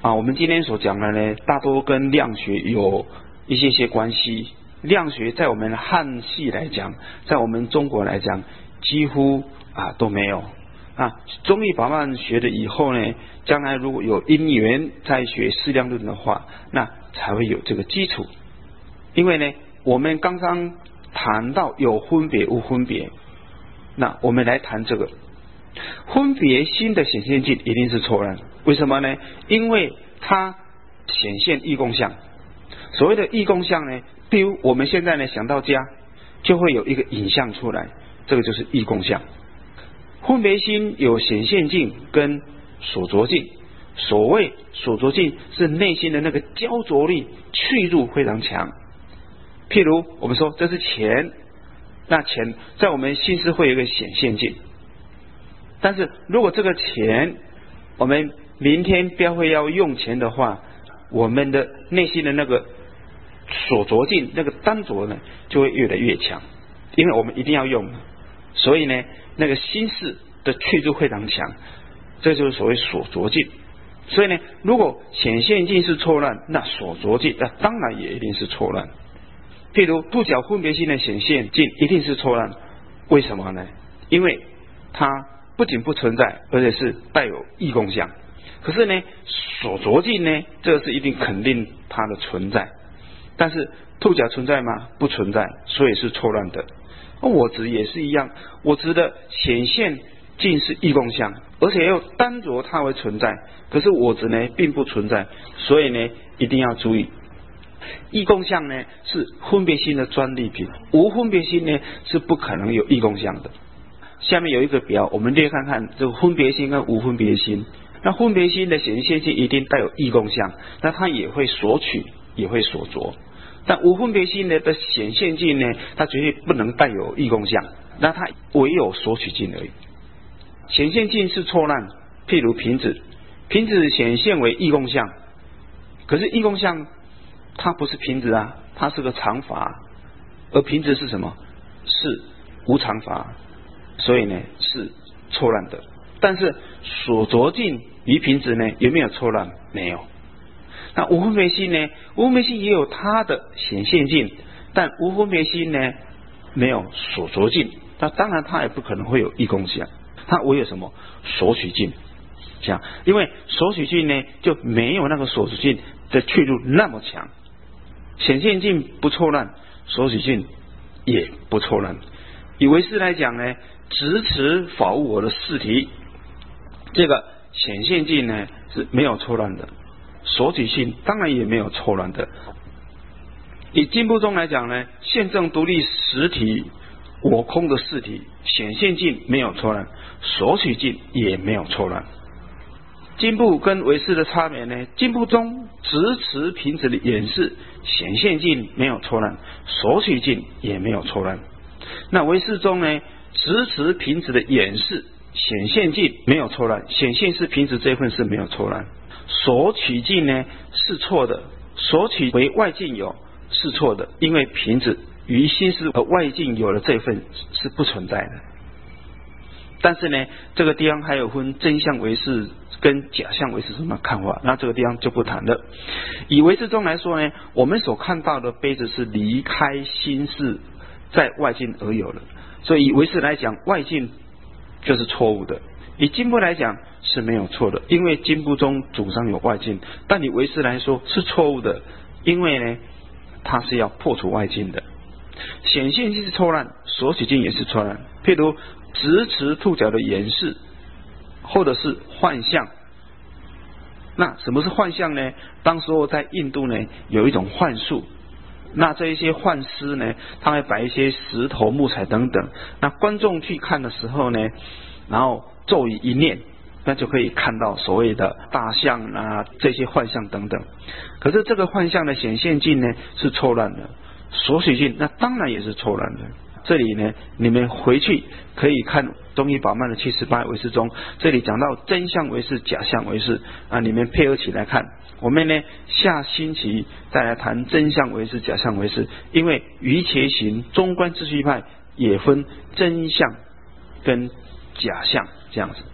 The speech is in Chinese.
我们今天所讲的呢，大多跟量学有一些关系。量学在我们汉系来讲，在我们中国来讲，几乎都没有。中医法脉学的以后呢，将来如果有因缘再学适量论的话，那才会有这个基础。因为呢，我们刚刚谈到有分别无分别，那我们来谈这个分别心的显现境一定是错乱。为什么呢？因为它显现异共相。所谓的异共相呢，比如我们现在呢想到家，就会有一个影像出来，这个就是异共相。分别心有显现境跟所着境。所谓所着境是内心的那个焦灼力去入非常强。譬如我们说这是钱，那钱在我们心思会有一个显现境。但是如果这个钱我们明天标会要用钱的话，我们的内心的那个所着境那个单着呢就会越来越强，因为我们一定要用，所以呢那个心事的去入非常强，这就是所谓所着境。所以呢，如果显现境是错乱，那所着境那当然也一定是错乱。譬如度角分别心的显现境一定是错乱，为什么呢？因为它不仅不存在，而且是带有异共相。可是呢，所着境呢，这个是一定肯定它的存在。但是度角存在吗？不存在，所以是错乱的。我执也是一样，我执的显现境是异共相，而且又单着它为存在，可是我执呢并不存在，所以呢一定要注意。异共相呢是分别心的专利品，无分别心呢是不可能有异共相的。下面有一个表，我们略看看这个分别心跟无分别心。那分别心的显现性一定带有异共相，那它也会索取，也会所着。但无分别心的显现境呢，它绝对不能带有异共相，那它唯有索取境而已。显现境是错乱，譬如瓶子，瓶子显现为异共相，可是异共相它不是瓶子啊，它是个常法，而瓶子是什么？是无常法，所以呢是错乱的。但是所着境于瓶子呢，有没有错乱？没有。那无分别心呢？无分别心也有它的显现境，但无分别心呢没有所着境，那当然它也不可能会有异共相，它唯有什么？索取境。这样，因为索取境呢就没有那个所着境的去入那么强。显现境不错乱，索取境也不错乱。以唯识来讲呢，执持法无我的四体，这个显现境呢是没有错乱的，索取性当然也没有错乱的。以经部中来讲呢，现证独立实体我空的四体，显现境没有错乱，索取境也没有错乱。经部跟唯识的差别呢，经部中执持瓶子的演示，显现境没有错乱，索取境也没有错乱。那唯识中呢，执持瓶子的演示，显现境没有错乱，显现是瓶子这份是没有错乱。索取境呢是错的，索取为外境有是错的，因为瓶子于心识和外境有的这份是不存在的。但是呢，这个地方还有分真相唯识跟假象唯识什么看法，那这个地方就不谈了。以唯识中来说呢，我们所看到的杯子是离开心识在外境而有的，所以以唯识来讲，外境就是错误的。以经部来讲是没有错的，因为经部中主张有外境，但以唯识来说是错误的，因为呢它是要破除外境的。显现境是错乱，索取境也是错乱。譬如执持兔角的演示，或者是幻象。那什么是幻象呢？当时候在印度呢有一种幻术，那这一些幻师呢，他会摆一些石头、木材等等，那观众去看的时候呢，然后咒语一念，那就可以看到所谓的大象啊，这些幻象等等。可是这个幻象的显现境呢是错乱的，索取境那当然也是错乱的。这里呢，你们回去可以看中医法脉的78唯识中，这里讲到真相唯识、假象唯识啊，你们配合起来看。我们呢下星期再来谈真相唯识、假象唯识，因为瑜伽行中观秩序派也分真相跟假象这样子。